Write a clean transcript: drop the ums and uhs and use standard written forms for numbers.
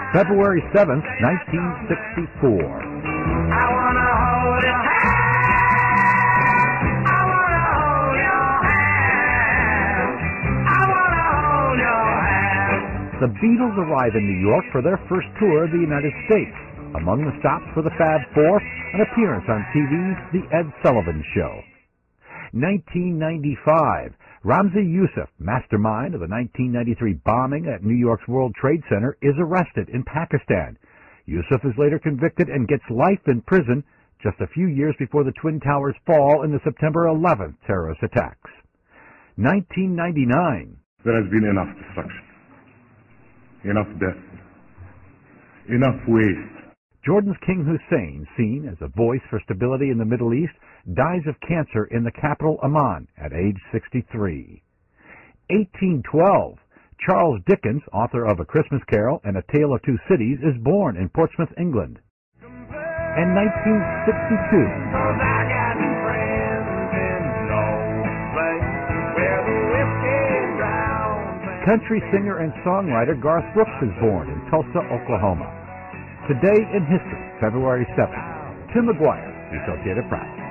February 7th, 1964. I wanna hold your hand. I wanna hold your hand. I wanna hold your hand. The Beatles arrive in New York for their first tour of the United States. Among the stops were the Fab Four, an appearance on TV's The Ed Sullivan Show. 1995. Ramzi Yousef, mastermind of the 1993 bombing at New York's World Trade Center, is arrested in Pakistan. Yousef is later convicted and gets life in prison just a few years before the Twin Towers fall in the September 11th terrorist attacks. 1999. There has been enough destruction, enough death, enough waste. Jordan's King Hussein, seen as a voice for stability in the Middle East, dies of cancer in the capital Amman at age 63. 1812. Charles Dickens, author of A Christmas Carol and A Tale of Two Cities, is born in Portsmouth, England. And 1962. Country singer and songwriter Garth Brooks is born in Tulsa, Oklahoma. Today in history, February 7th. Tim McGuire, The Associated Press.